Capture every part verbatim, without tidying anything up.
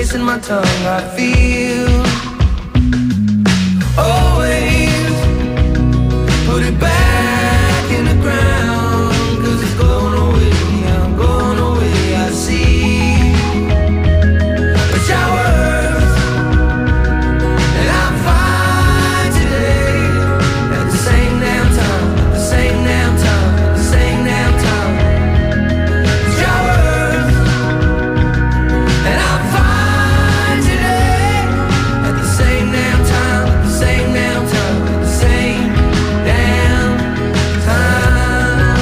taste in my tongue. I feel always put it back in the ground, 'cause it's going away, I'm going away. I see the showers and I'm fine today. At the same damn time, at the same damn time, at the same damn time. Showers and I'm fine today. At the same damn time, at the same damn time, at the same damn time.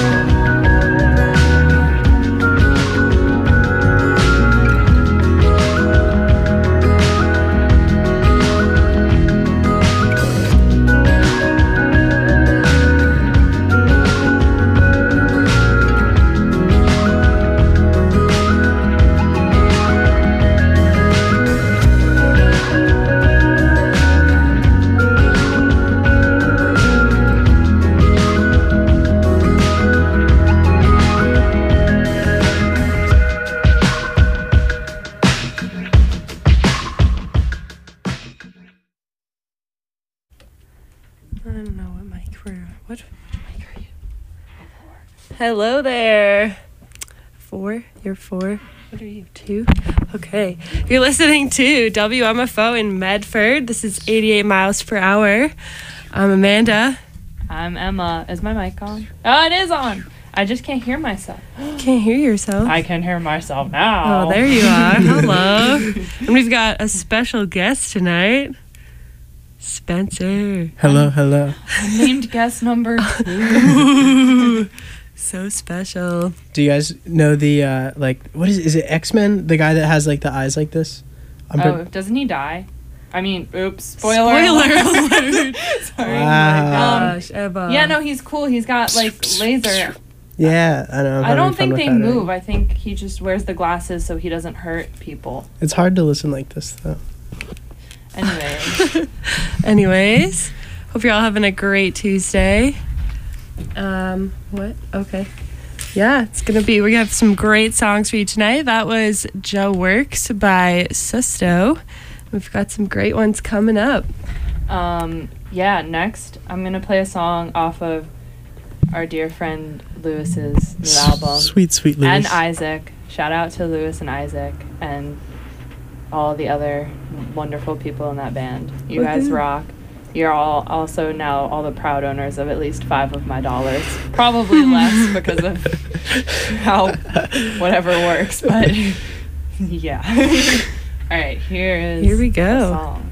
I don't know what mic we're what, what mic are you? Hello there. Four? You're four? What are you? Two? Okay. You're listening to W M F O in Medford. This is eighty-eight miles per hour. I'm Amanda. I'm Emma. Is my mic on? Oh, it is on. I just can't hear myself. Can't hear yourself. I can hear myself now. Oh, there you are. Hello. And we've got a special guest tonight. Spencer. Hello, hello. Named guest number two. So special. Do you guys know the uh like what is it? Is it X-Men? The guy that has like the eyes like this? I'm Oh, pre- doesn't he die? I mean, oops, spoiler. Spoiler alert. alert. Sorry. Wow. Um, Gosh, Eva. yeah, no, he's cool. He's got like laser. yeah, I know. I'm I having don't fun think with they that already. move. I think he just wears the glasses so he doesn't hurt people. It's hard to listen like this though. Anyway. Anyways, hope you're all having a great Tuesday. Um, what? Okay. Yeah, it's gonna be. We have some great songs for you tonight. That was Joe Works by Susto. We've got some great ones coming up. Um, yeah, next I'm gonna play a song off of our dear friend Lewis's new album. Sweet, sweet Lewis. And Isaac. Shout out to Lewis and Isaac and all the other wonderful people in that band. You guys Woohoo. rock. You're all also now all the proud owners of at least five of my dollars. Probably less because of how whatever works, but yeah. All right, here is Here we go. the song.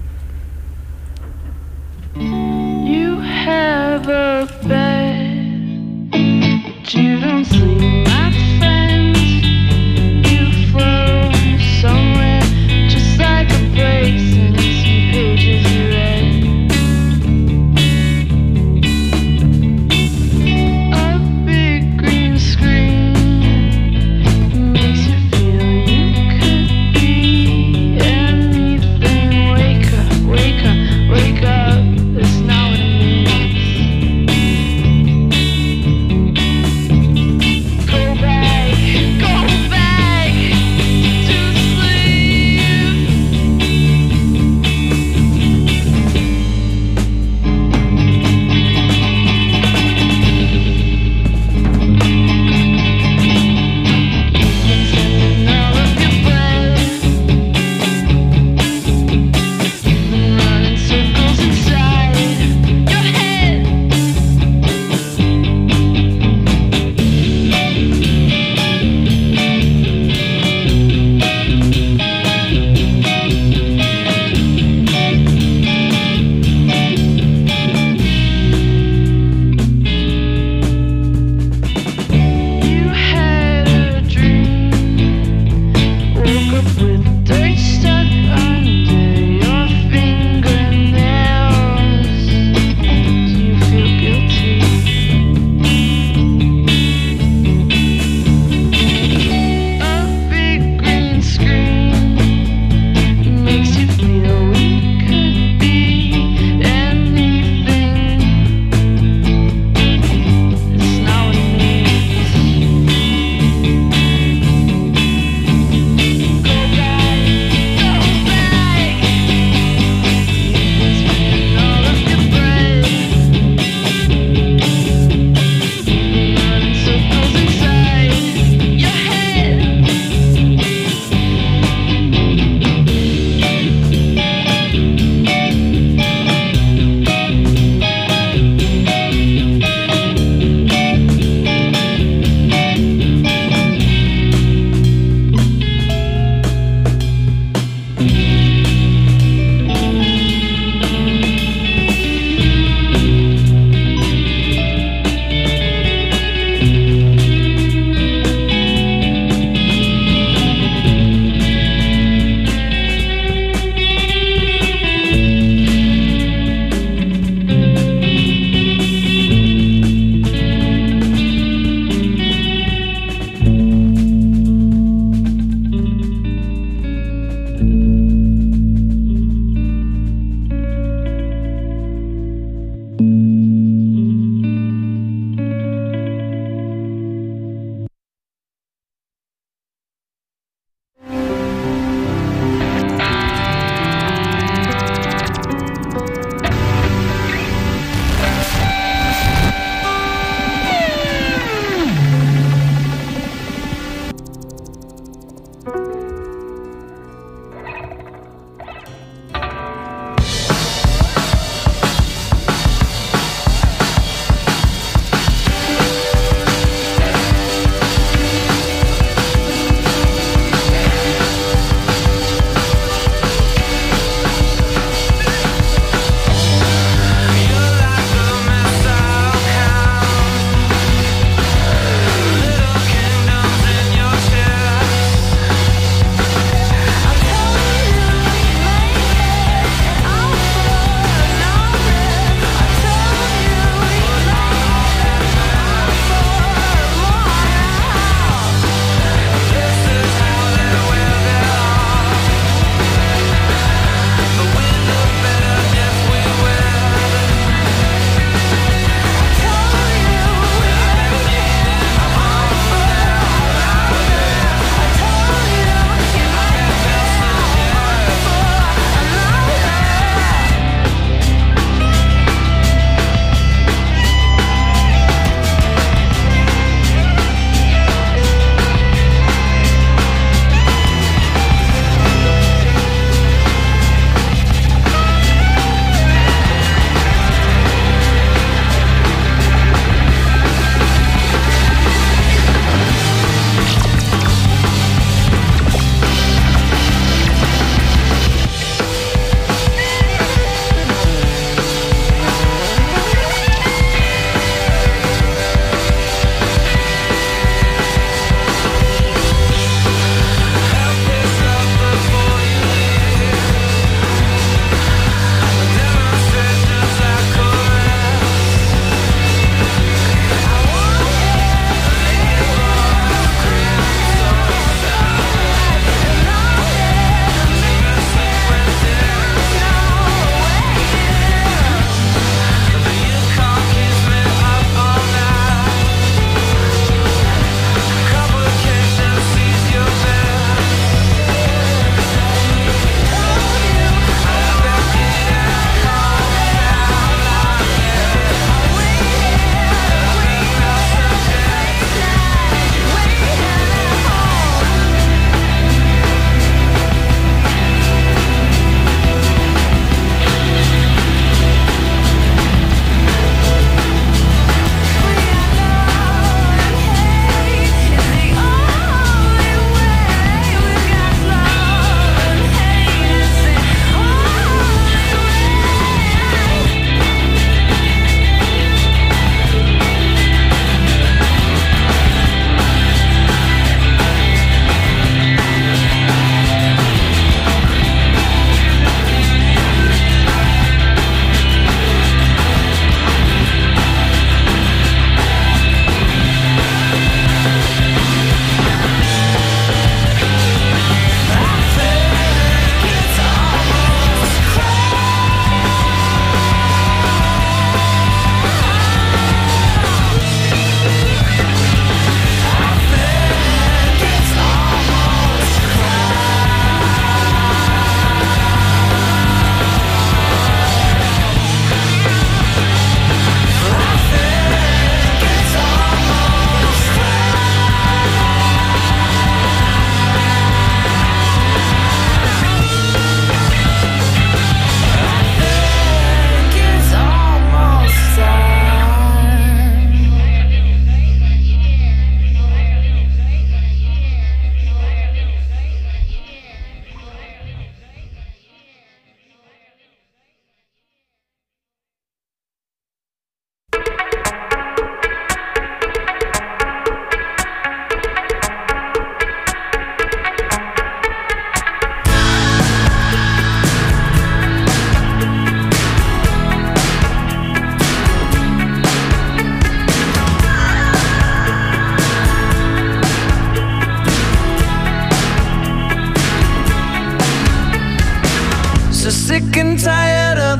You have a bed, but you don't sleep, my friend. You float somewhere, just like a place in some pages you read. A big green screen makes you feel you could be anything. Wake up, wake up, wake up. It's not what it means.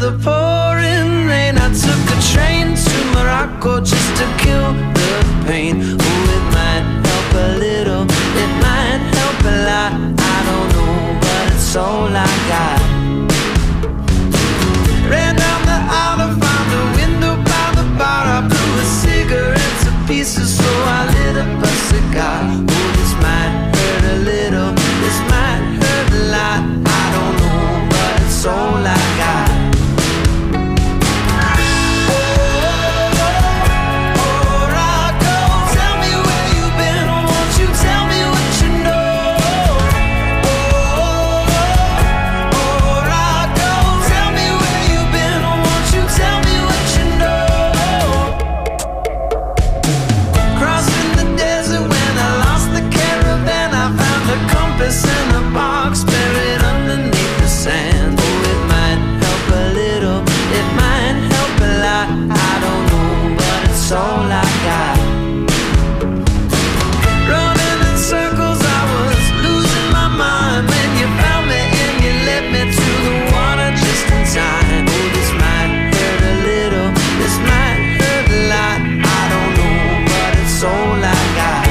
the pouring rain. I took a train to Morocco just to kill the pain. Oh, it might help a little, it might help a lot. I don't know, but it's all I got. Ran down the aisle, found a window by the bar. I blew a cigarette to pieces, so I lit up a cigar. Oh, this might hurt a little, this might hurt a lot. I don't know, but it's all I got. In a box buried underneath the sand. Oh, it might help a little, it might help a lot. I don't know, but it's all I got. Running in circles, I was losing my mind when you found me and you led me to the water just in time. Oh, this might hurt a little, this might hurt a lot. I don't know, but it's all I got.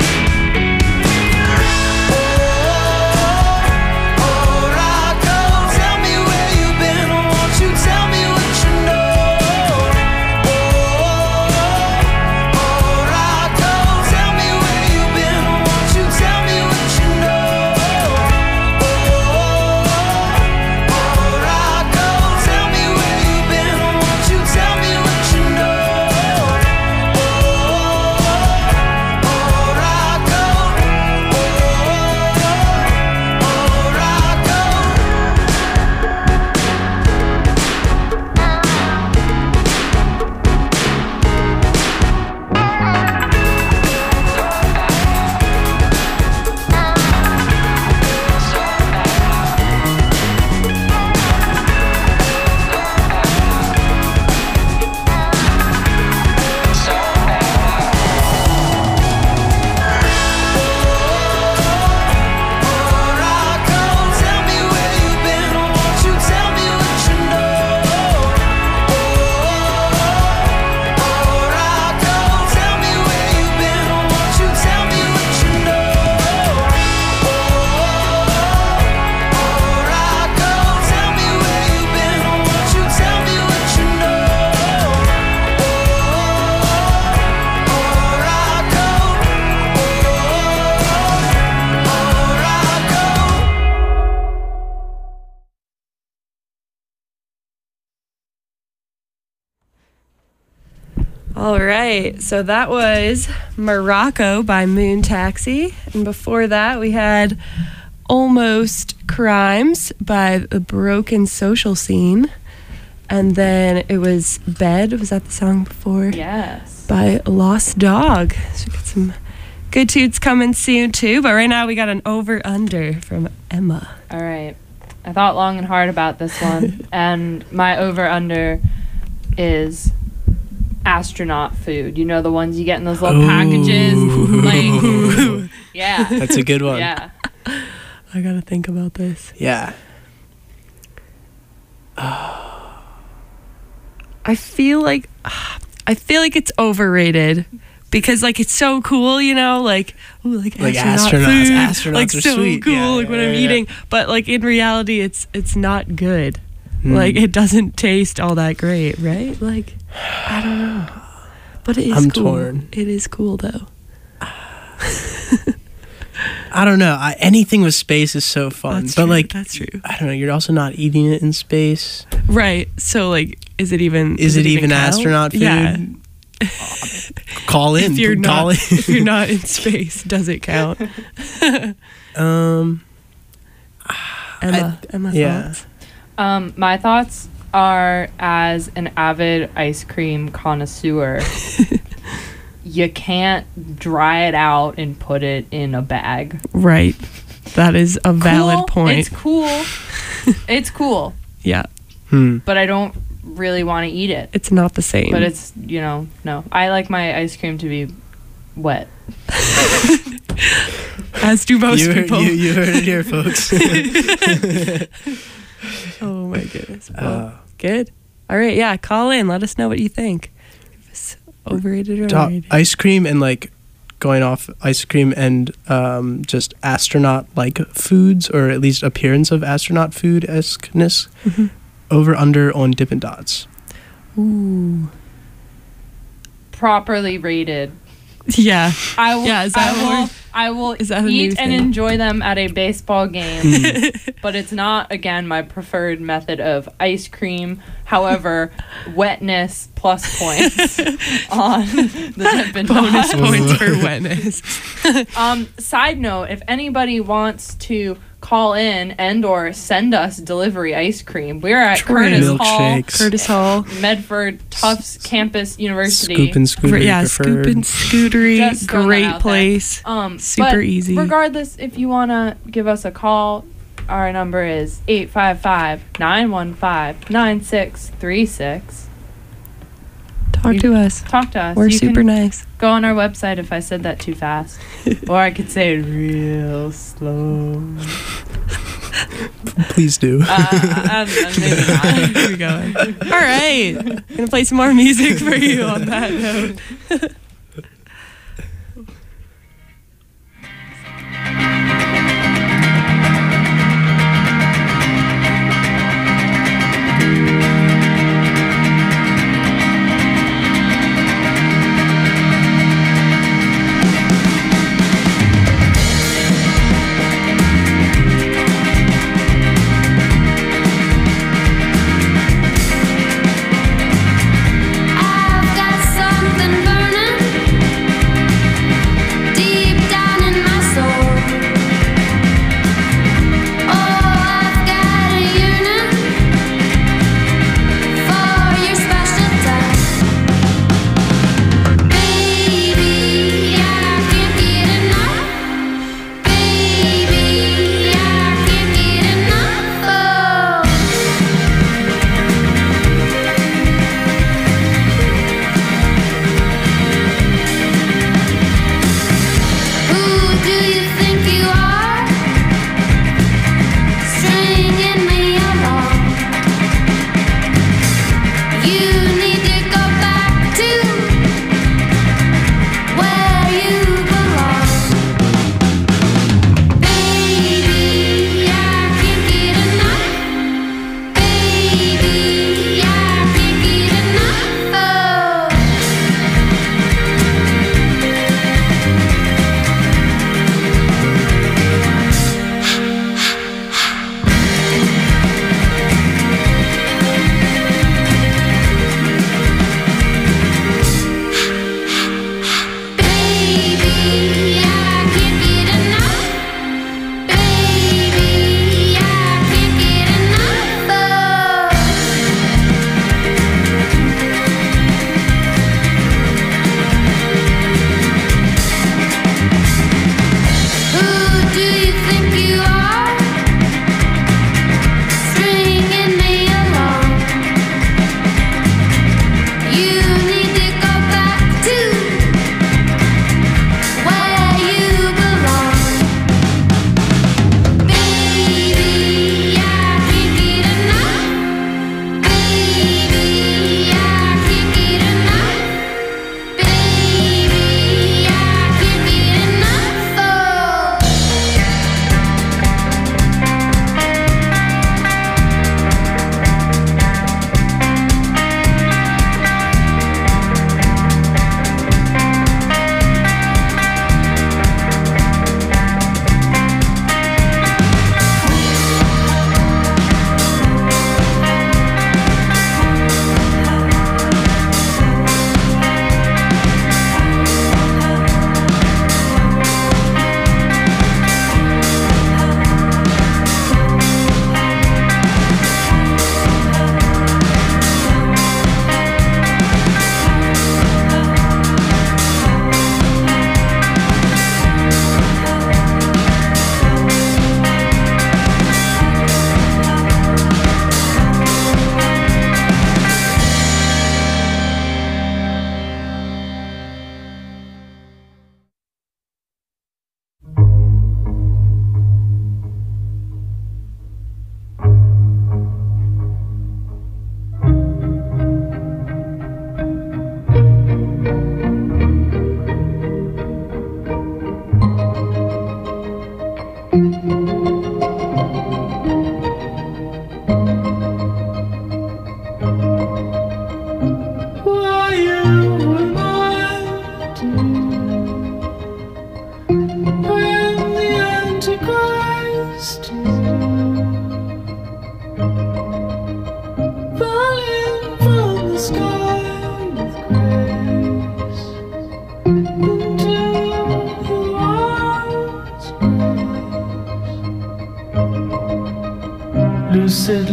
All right, so that was Morocco by Moon Taxi. And before that, we had Almost Crimes by The Broken Social Scene. And then it was Bed, was that the song before? Yes. By Lost Dog. So we got some good tunes coming soon too. But right now we got an over-under from Emma. All right. I thought long and hard about this one. And my over-under is astronaut food. You know, the ones you get in those little Ooh. packages. Like, yeah. That's a good one. Yeah. I gotta think about this. Yeah. I feel like I feel like it's overrated because like it's so cool, you know, like ooh, like, Like astronaut astronauts. food, Astronauts like are so sweet. cool, Yeah, like when yeah, I'm yeah. eating. But like in reality, it's it's not good. Mm. Like it doesn't taste all that great, right? Like I don't know, but it is I'm cool. torn. It is cool though. I don't know. I, anything with space is so fun, That's but true, like that's true. I don't know. You're also not eating it in space. Right. So like, is it even? Is, does it, even count? astronaut food? Yeah. Call in. If you're Call not, in. if you're not in space, does it count? um. Emma, Emma yeah. thoughts? Um, my thoughts are, as an avid ice cream connoisseur, you can't dry it out and put it in a bag. Right. That is a valid Cool, point. It's cool. It's cool. Yeah. Hmm. But I don't really want to eat it. It's not the same. But it's, you know, no. I like my ice cream to be wet. as do most You heard, people. you, you heard it here, folks. Oh my goodness. Uh, Well, Good. All right. Yeah. Call in. Let us know what you think. If it's overrated or Top overrated. ice cream and like going off ice cream and um, just astronaut like foods, or at least appearance of astronaut food esqueness. Mm-hmm. Over under on Dippin' Dots. Ooh. Properly rated. Yeah. I will. Yeah, is that I what will. we're- I will is that a new eat and thing? enjoy them at a baseball game, but it's not again my preferred method of ice cream. However, wetness plus points on the Dippin' Bonus Dots. points for wetness. Um, side note: if anybody wants to call in and or send us delivery ice cream, we're at True. Curtis Hall, Milkshakes. Curtis Hall. Medford Tufts Campus University. Scoop and scooter Yeah, preferred. Scoop and Scootery. Just throwing that Great out there. place. Um, Super but easy. Regardless, if you want to give us a call, our number is eight five five, nine one five, nine six three six. Talk You- to us. Talk to us. We're You super can nice. Go on our website if I said that too fast. Or I could say it real slow. Please do. Uh, I, I, maybe not. Here we go. All right. Gonna play some more music for you on that note. I've got something burning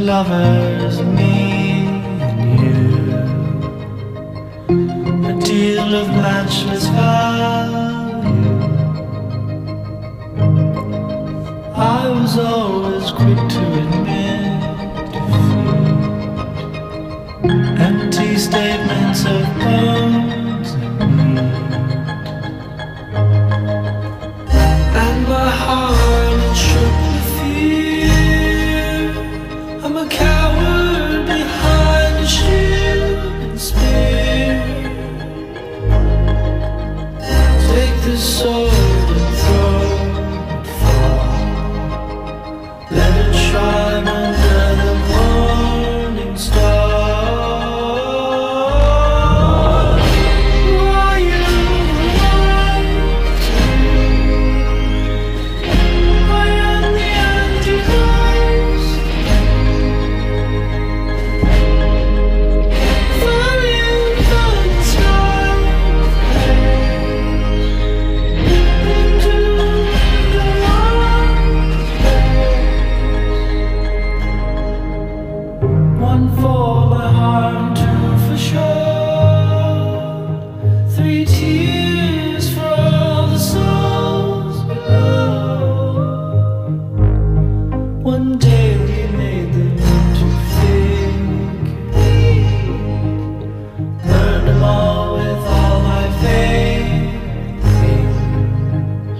lovers, me and you, a deal of matchless value. I was always quick to admit defeat, empty statements of bones and need, and my heart it shook with fear. I'm a coward behind a shield and spear. Take this sword and throw it far. Let it shine under the morning star. Are you alive to me? I am the Antichrist. Falling from the sky into the light. One for my heart, two for sure. Three tears for all the souls below. One day we made them to think. Learned them all with all my favorite things.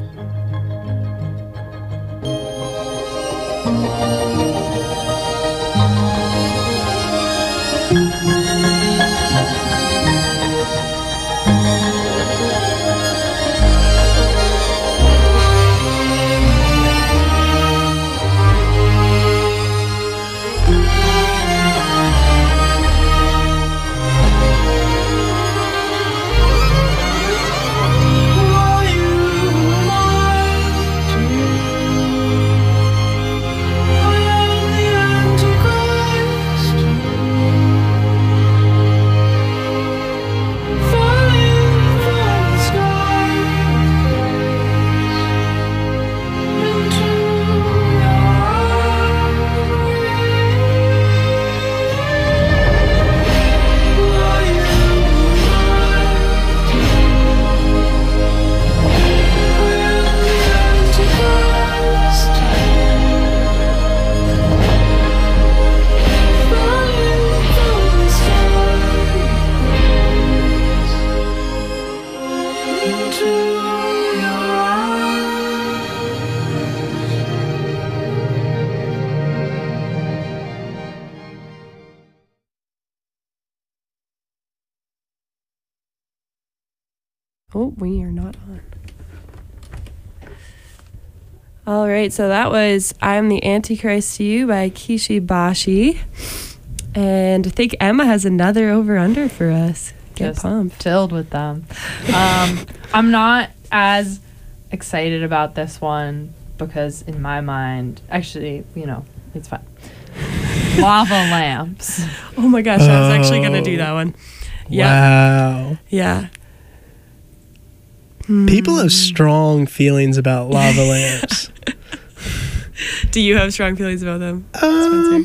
Are you alive to me? I am the Antichrist. Falling from the sky into your arms. Are you alive to me? I am the Antichrist. Falling from the skies into your Oh, we are not on. All right, so that was I'm the Antichrist to You by Kishi Bashi. And I think Emma has another over-under for us. Get Just pumped. filled with them. Um, I'm not as excited about this one because in my mind, actually, you know, it's fine. Lava lamps. Oh my gosh, I was actually going to do that one. Yeah. Wow. Yeah. People have strong feelings about lava lamps. Do you have strong feelings about them, Um, Spencer?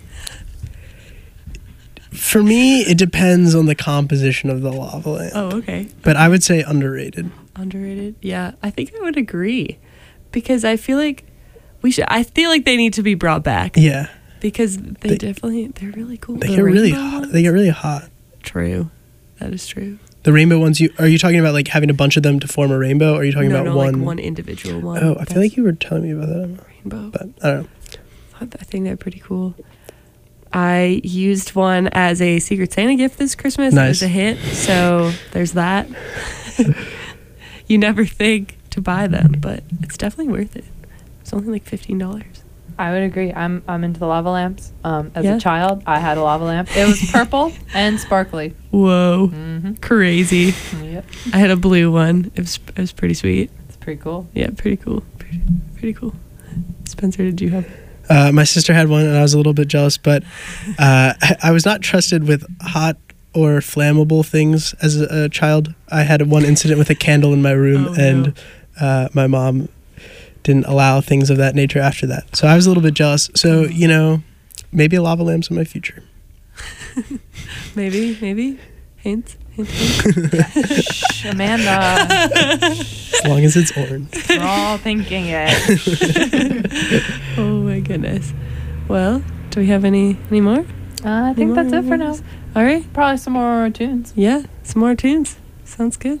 for me, it depends on the composition of the lava lamp. Oh, okay. But I would say underrated. Underrated? Yeah, I think I would agree. Because I feel like we should, I feel like they need to be brought back. Yeah. Because they, They- definitely, they're really cool. They The get really rainbow hot. ones? They get really hot. True. That is true. The rainbow ones, you are you talking about like having a bunch of them to form a rainbow? Or are you talking no, about no, one? like one individual one. Oh, I feel like you were telling me about that. rainbow. But I don't know. I think they're pretty cool. I used one as a Secret Santa gift this Christmas. It Nice. was a hit, so there's that. You never think to buy them, but it's definitely worth it. It's only like fifteen dollars. I would agree. I'm I'm into the lava lamps. Um, as Yeah. a child, I had a lava lamp. It was purple and sparkly. Whoa, Mm-hmm. crazy! Yep, I had a blue one. It was it was pretty sweet. it's pretty cool. Yeah, pretty cool. Pretty, pretty cool. Spencer, did you have? Uh, my sister had one, and I was a little bit jealous, but uh, I, I was not trusted with hot or flammable things as a, a child. I had one incident with a candle in my room, Oh, no. and uh, my mom didn't allow things of that nature after that. So I was a little bit jealous. So, you know, maybe lava lamps in my future. Maybe, maybe. Hints, hint, hint. Shh, Amanda. As long as it's orange. We're all thinking it. Oh my goodness. Well, do we have any any more? Uh, I think Any that's more it for now. movies? All right. Probably some more tunes. Yeah, some more tunes. Sounds good.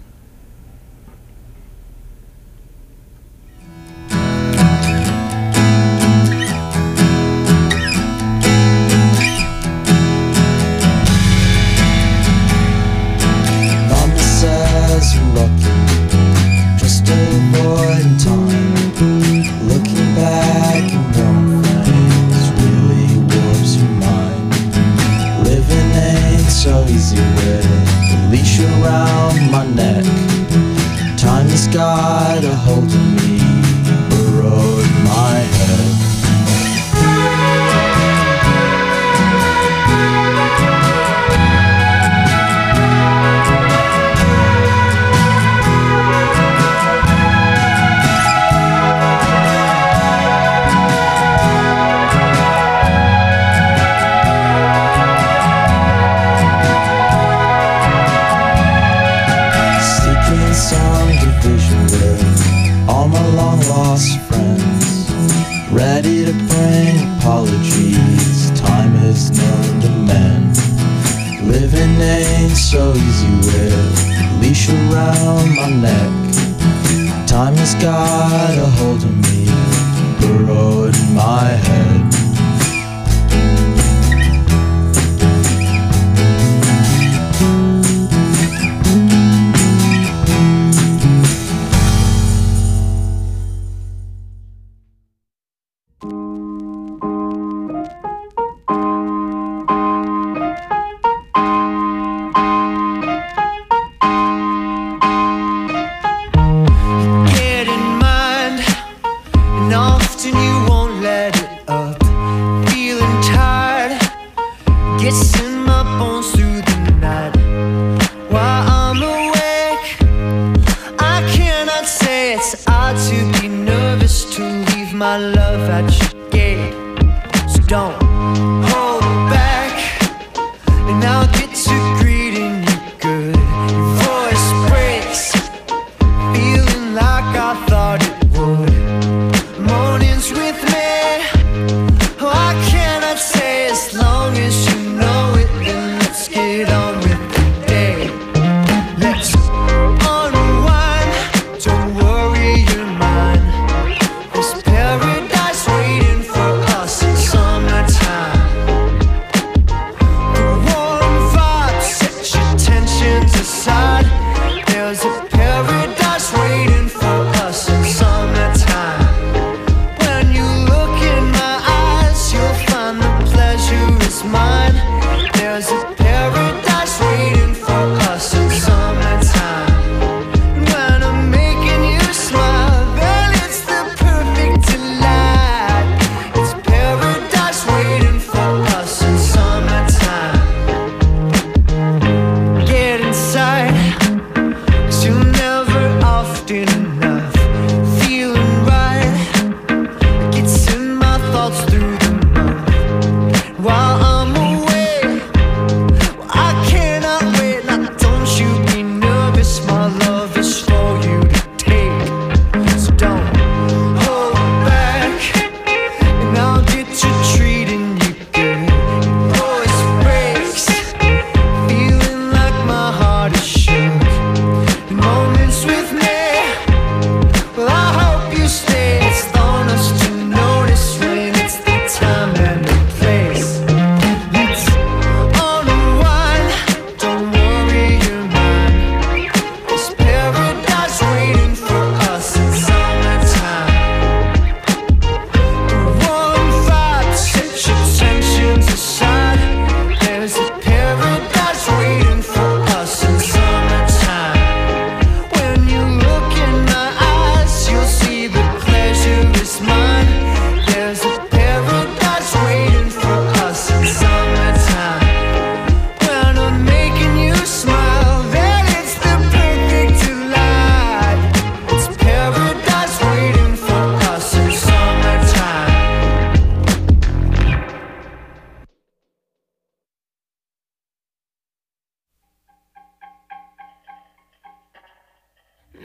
Mama says you're lucky, just avoiding time. Looking back and one things really warps your mind. Living ain't so easy with the leash around my neck. Time has got a hold of me, burrowed in my head. Seeking some division with all my long lost friends, ready to bring apologies. Time is known to men. Living ain't so easy with a leash around my neck. Time has got a hold of me, burrowed in my head. Get in mind, and often you won't let it up. Feeling tired, gets in my bones through the night. While I'm awake, I cannot say it's odd to be nervous to leave my love at your gate. So don't hold back, and I'll get to greeting you good. Your voice breaks, feeling like I thought it would. Mornings with me, oh, I cannot say as long as you know it. Then let's get on with the day. Let's unwind, don't worry your mind. There's paradise waiting for us in summertime. The warm vibe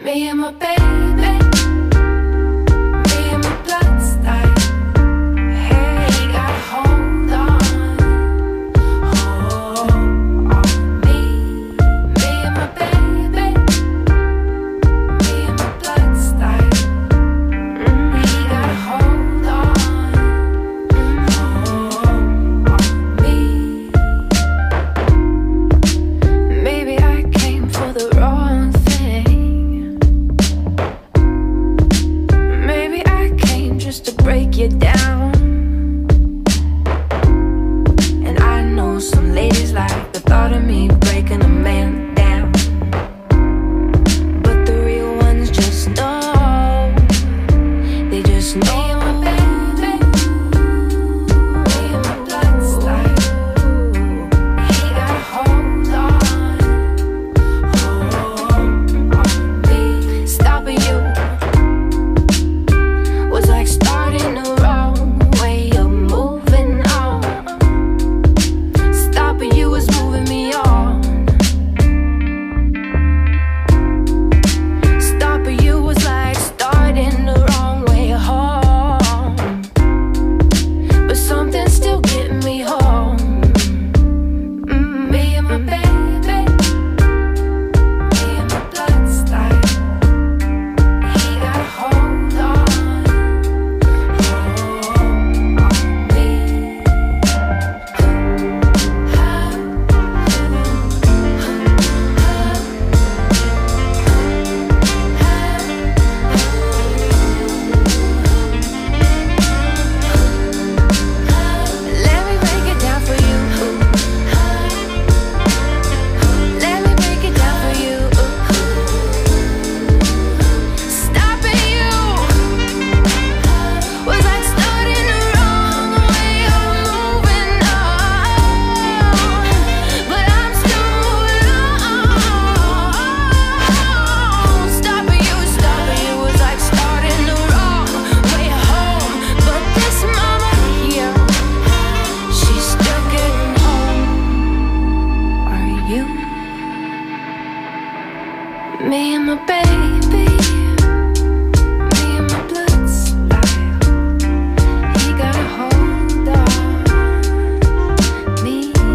Me and my baby, me and my blood style. Hey, gotta hold on, hold on me. Me and my baby, me and my blood style. We gotta hold on, hold on me. Maybe I came for the wrong thing. Maybe I came just to break you down. And I know some ladies like the thought of me breaking a man down. But the real ones just know. They just know. Me and my baby, me and my blood style. He gotta hold on, hold on me. Stopping you was like starting the wrong way of moving on. Stopping you was moving me on. Stopping you was like starting the wrong way home. But something's still getting me home. Mm, me and my baby, me and my blood style. He gotta hold on, hold on me. Let me break it down for you. Let me break it down for you. Stopping you was like starting the wrong way of moving on. But I'm still moving on. Stopping you, stopping you was like starting the wrong way home. But this mama here, she's still getting home. Are you? Me and my baby, me and my blood style. He gotta hold on. Me,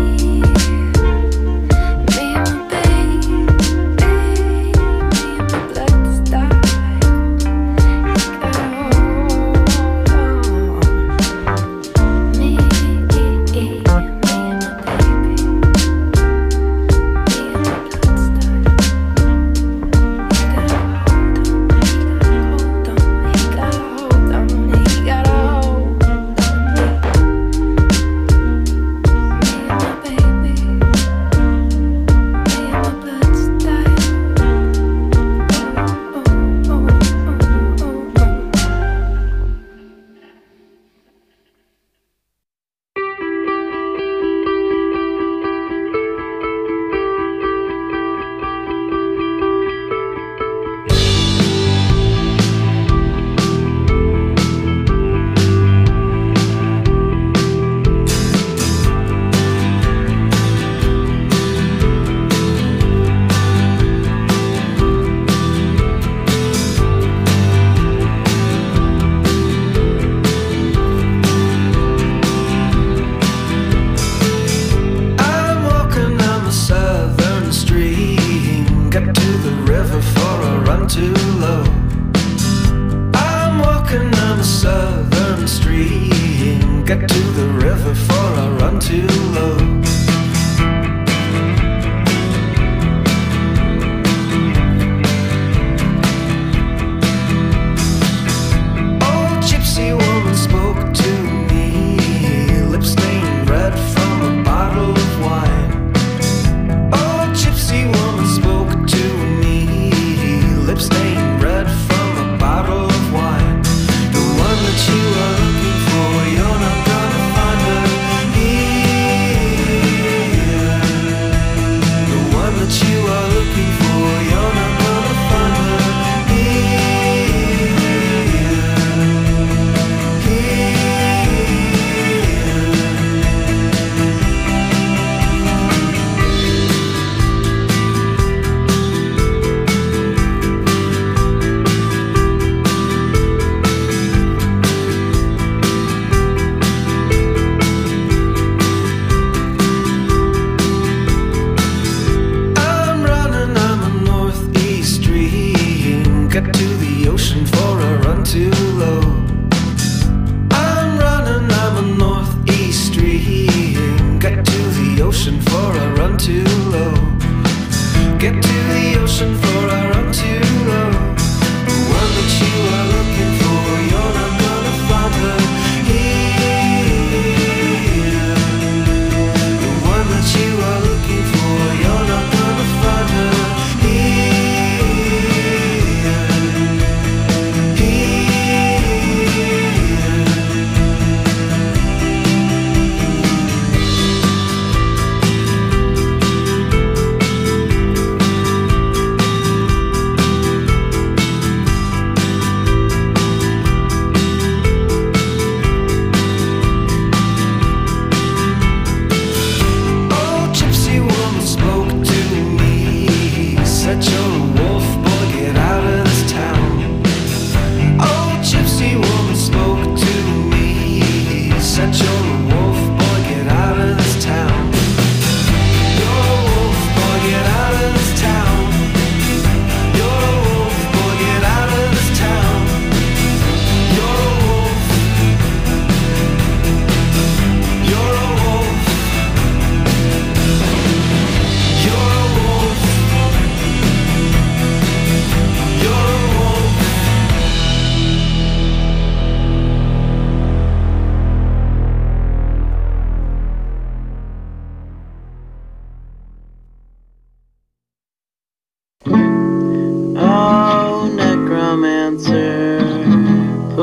me and my baby, me and my blood style. He gotta hold on. Me, me and my baby, me and my blood style. He gotta hold on.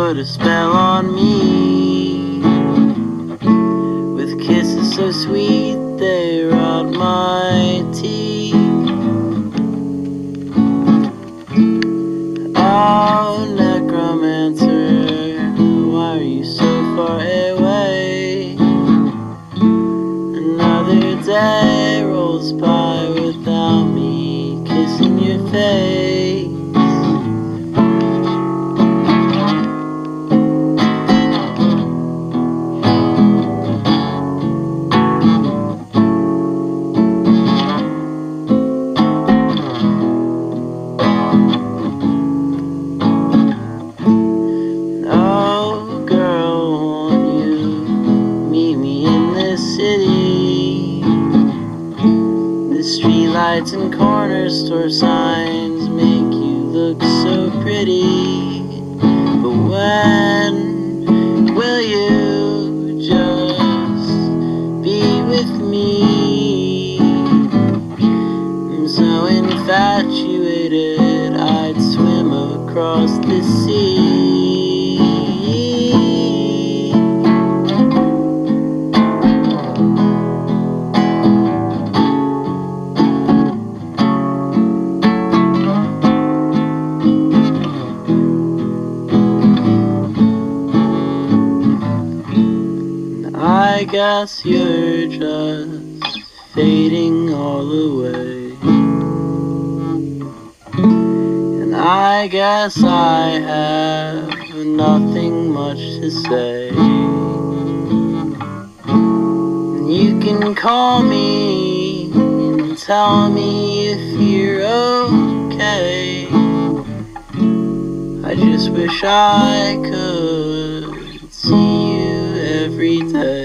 put a spell on me, with kisses so sweet they rot my teeth. Oh, necromancer, why are you so far away? Another day rolls by without me kissing your face. Lights and corner store signs make you look so pretty, but when will you just be with me? I'm so infatuated I'd swim across the sea. I guess you're just fading all away, and I guess I have nothing much to say. You can call me and tell me if you're okay. I just wish I could see you every day.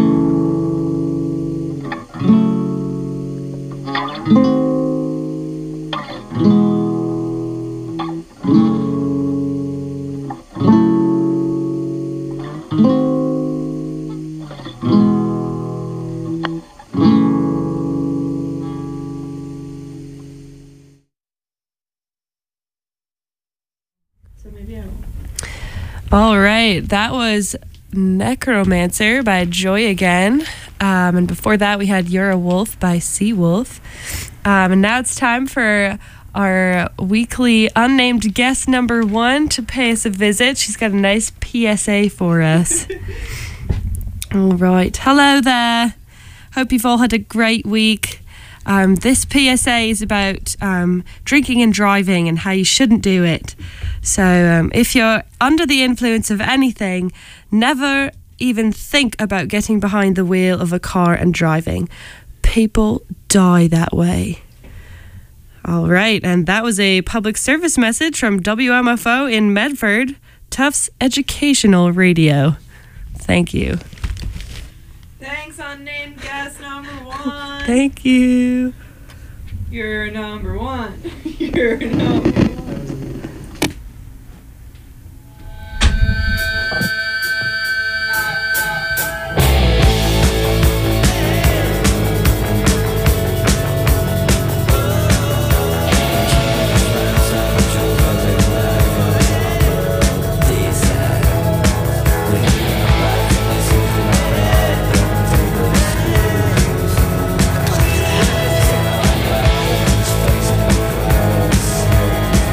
All right, that was Necromancer by Joy Again. Um, and before that, we had You're a Wolf by Seawolf. Um, and now it's time for our weekly unnamed guest number one to pay us a visit. She's got a nice P S A for us. All right. Hello there. Hope you've all had a great week. Um, this P S A is about um, drinking and driving and how you shouldn't do it. So um, if you're under the influence of anything, never even think about getting behind the wheel of a car and driving. People die that way. All right, and that was a public service message from W M F O in Medford, Tufts Educational Radio. Thank you. Thanks, unnamed guest number one. Thank you. You're number one. You're number one. Face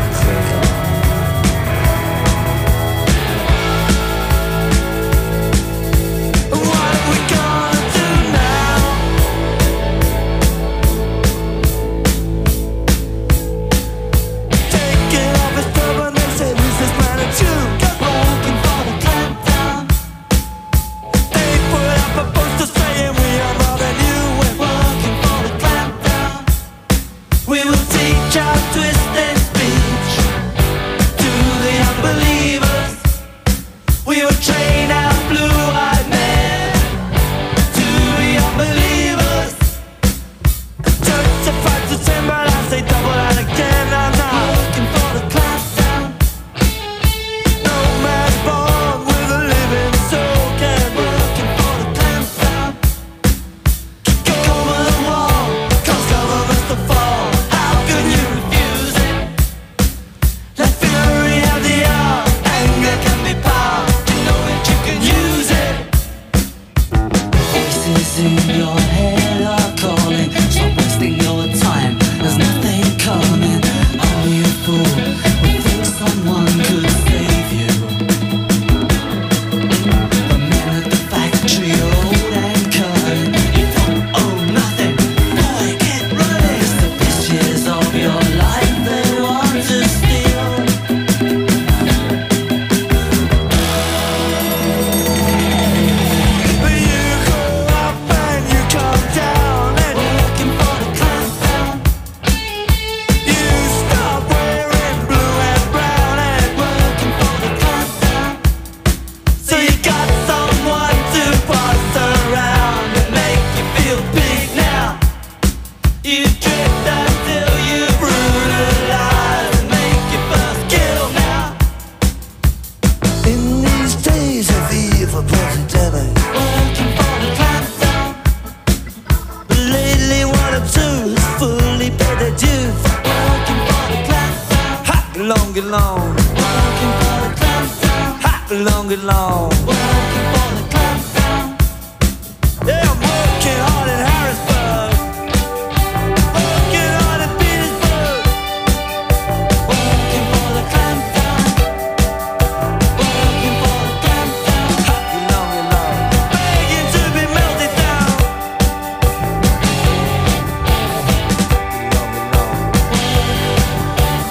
get long. Working for the clamp down. Ha! Long get long. Working for the clamp down. Yeah, I'm working hard in Harrisburg. Working hard in Petersburg. Working for the clamp down. Working for the clamp down. Ha! Get long, get long. Begging to be melted down.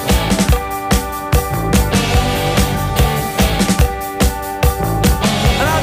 And I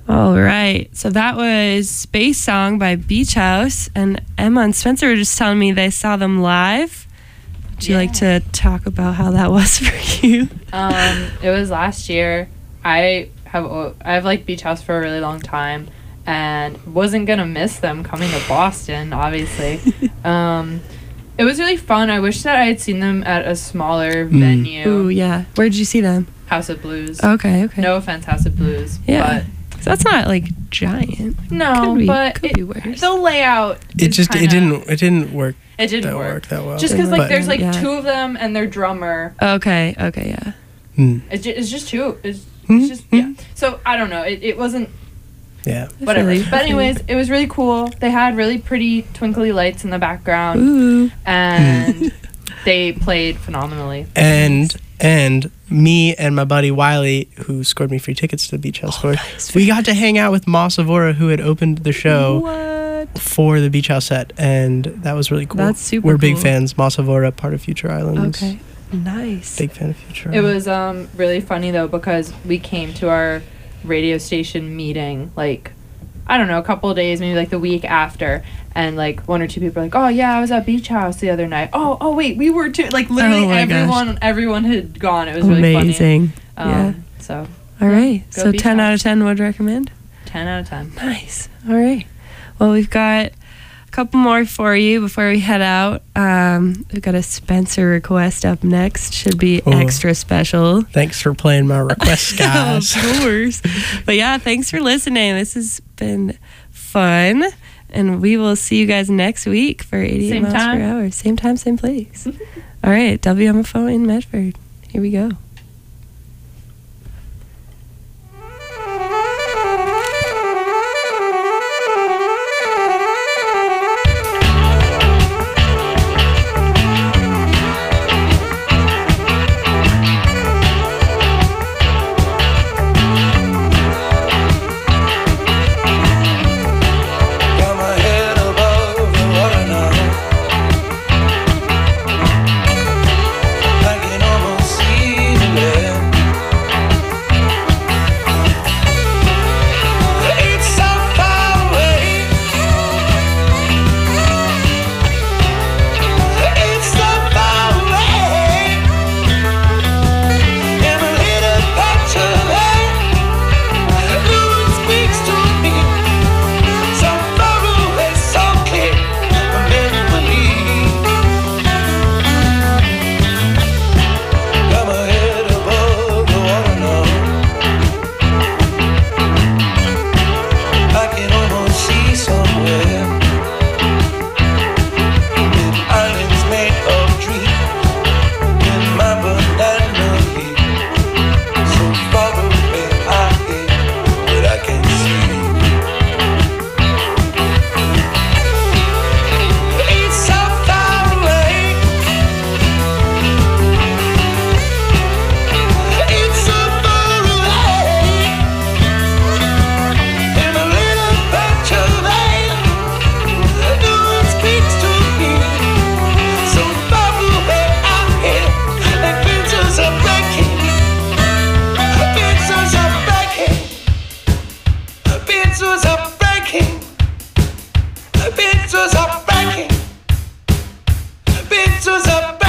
All right. So that was Space Song by Beach House. And Emma and Spencer were just telling me they saw them live. Would you Yeah. like to talk about how that was for you? Um, it was last year. I have o- I've liked Beach House for a really long time, and wasn't gonna miss them coming to Boston. Obviously, um, it was really fun. I wish that I had seen them at a smaller venue. Ooh, yeah. Where did you see them? House of Blues. Okay, okay. No offense, House of Blues. Yeah. So that's not like giant. But no, Could be- but could it, be worse. the layout. It is just kinda, it didn't it didn't work It didn't that work. work that well. Just because like But- there's like Yeah. two of them and their drummer. Okay, okay, yeah. Mm, It's just, it's just two. It's, Mhm, it's just yeah. So I don't know. It, it wasn't yeah. whatever. I feel you, I But feel you. anyways, it was really cool. They had really pretty twinkly lights in the background, Ooh. and they played phenomenally. And and me and my buddy Wiley, who scored me free tickets to the Beach House tour, we got to hang out with Ma Savora, who had opened the show What? for the Beach House set, and that was really cool. That's super We're big cool. fans. Ma Savora, part of Future Islands. Okay. Nice. Big fan of Future It Islands. was um really funny though, because we came to our radio station meeting like I don't know, a couple of days, maybe like the week after, and like one or two people were like, "Oh yeah, I was at Beach House the other night." Oh, oh wait, we were too. Like literally Oh my gosh. everyone, everyone had gone. It was really funny. Amazing. Um, yeah. So All right. go So Beach ten out House. of ten would recommend? ten out of ten. Nice. All right. Well, we've got a couple more for you before we head out. Um, we've got a Spencer request up next. Should be Oh. extra special. Thanks for playing my request, guys. Of course. But yeah, thanks for listening. This has been fun. And we will see you guys next week for eighty-eight Same miles time. per hour. Same time, same place. All right. W M F O in Medford. Here we go. Got my head above the water now. I can almost see the land. It's so far away. It's so far away. In a little patch of land, no one speaks to me. So far away, so clear, a memory. Got my head above the water now. I can almost see somewhere. Islands made of dreams in my banana leaf. So far away, I hear, but I can see. It's so far away. It's so far away. In a little patch of land, no one speaks to me. So far away, I hear like pencils are breaking. Pencils are breaking. Pencils are breaking. Pencils are breaking. Pencils are